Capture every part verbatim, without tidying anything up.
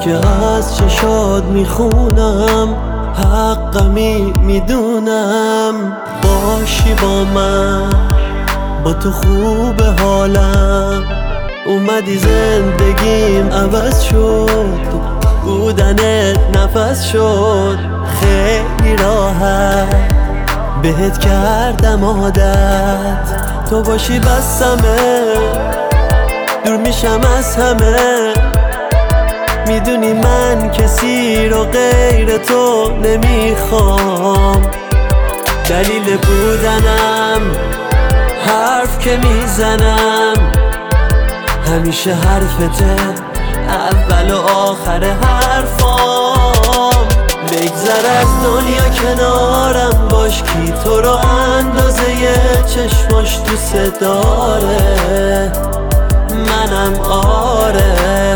که از چشات میخونم، حقمی میدونم. باشی با من، با تو خوب حالم. اومدی زندگیم عوض شد، بودنت نفس شد. خیلی راحت بهت کردم عادت، تو باشی بسمه، دور میشم از همه. میدونی من کسی رو غیر تو نمیخوام. دلیل بودنم حرف که میزنم، همیشه حرفته اول و آخر حرفام. بگذر از دنیا کنارم باش، کی تو رو اندازه چشماش دوست داره. منم آره،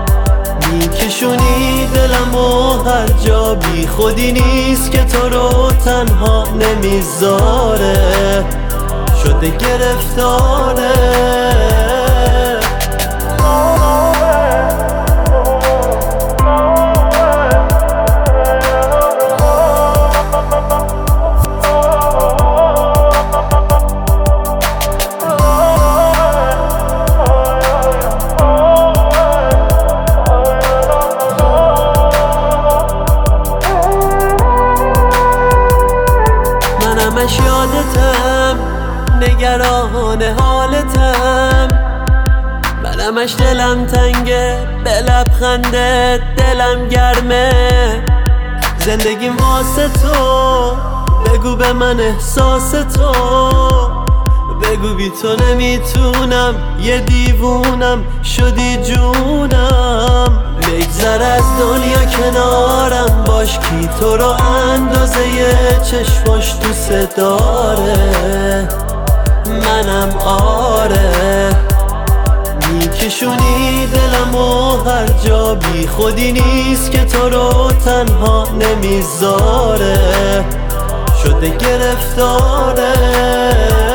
میکشونی دلم و هر جا بی خودی نیست که تو رو تنها نمیذاره. شده گرفتاره. همش یادتم، نگران حالتم. من همش دلم تنگه، به لبخندت دلم گرمه. زندگیم واسه تو، بگو به من احساس تو. بگو بی تو نمیتونم، یه دیوونم شدی جونم. بگذر از دنیا کنارم باش، کی تو رو اندازه چشماش دوست داره. منم آره، میکشونی دلم و هر جا بی خودی نیست که تو رو تنها نمیذاره. شده گرفتاره.